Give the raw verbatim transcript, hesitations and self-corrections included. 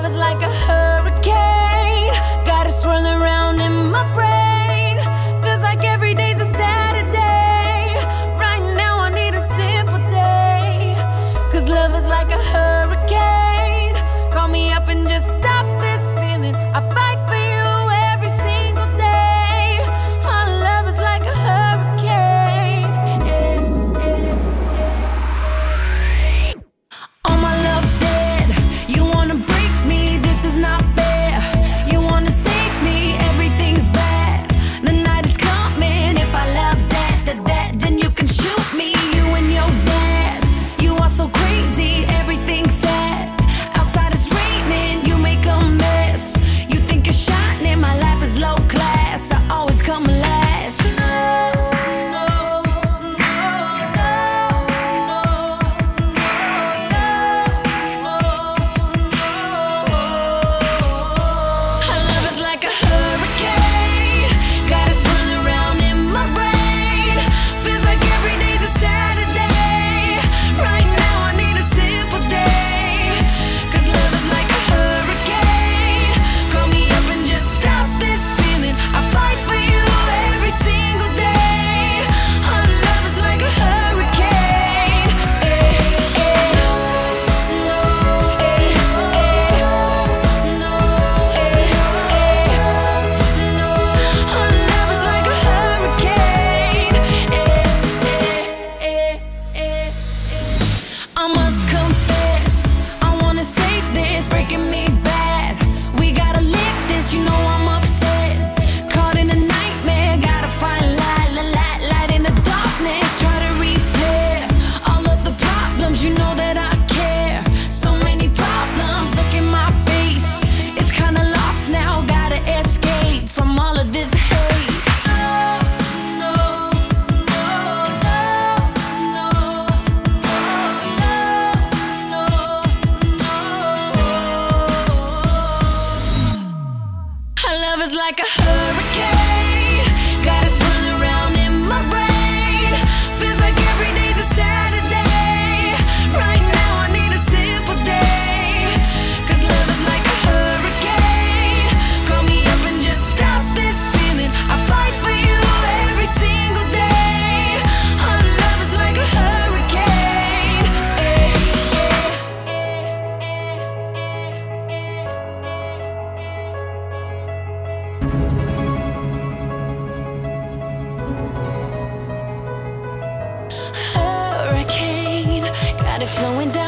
love is like a hurricane, got it swirling around in my brain. Feels like every day's a Saturday. Right now I need a simple day. Cause love is like a hurricane. Call me up and just stop this feeling. I fight for you every single day. Our love is like a hurricane. Yeah, yeah, yeah. All my love's dead. You wanna break me, this is not fair. You wanna save me, everything's bad. The night is coming, if our love's dead, that, that, then you can shoot me, you and your dad. You are so crazy, everything's sad. Outside it's raining, you make a mess. You think you're shining, my life is low class. I always come last. No, no, no, no, no, no, no. Our love is like a hurricane, got it swirling around in my brain. Feels like every day's a Saturday. Right now I need a simple day. Cause love is like a hurricane. Call me up and just stop this feeling. I fight for you every single day. Our love is like a hurricane. Eh, eh. No, eh, eh. No, eh, eh. No, our love is like a hurricane. Eh, eh, eh, eh. I must confess, I wanna save this, breaking me bad. We gotta live this, you know I'm upset. Caught in a nightmare, gotta find light, light, light, light in the darkness. Try to repair all of the problems, you know that I care. So many problems, look in my face. It's kinda lost now, gotta escape from all of this hate. No, no, no, no, no, no, no. Our love is like a hurricane, got it swirling around in my brain. Feels like every day's a Saturday. Right now I need a simple day. Cause love is like a hurricane. Call me up and just stop this feeling. I fight for you every single day. Our love is like a hurricane. Eh, eh, eh, eh, eh, eh. Hurricane, got it flowing down